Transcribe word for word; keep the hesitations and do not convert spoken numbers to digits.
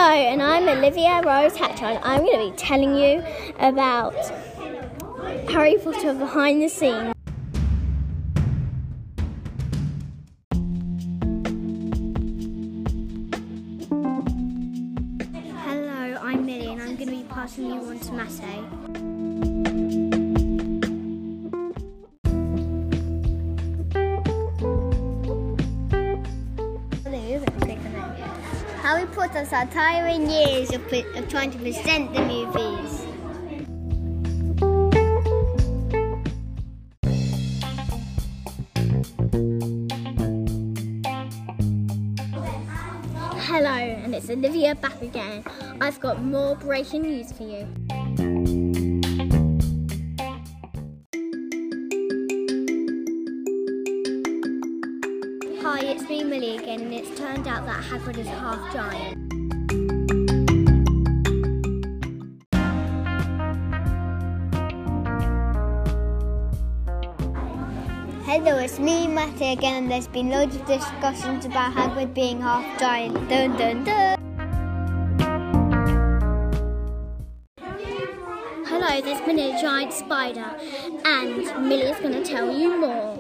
Hello, and I'm Olivia Rose Hatchard. I'm going to be telling you about Harry Potter behind the scenes. Hello, I'm Millie, and I'm going to be passing you on to Matteo. Harry Potter's our tiring years of, of trying to present the movies. Hello, and it's Olivia back again. I've got more breaking news for you. Hi, it's me, Millie again, and it's turned out that Hagrid is half giant. Hello, it's me, Matty again, and there's been loads of discussions about Hagrid being half giant. Dun dun dun! Hello, there's been a giant spider, and Millie's going to tell you more.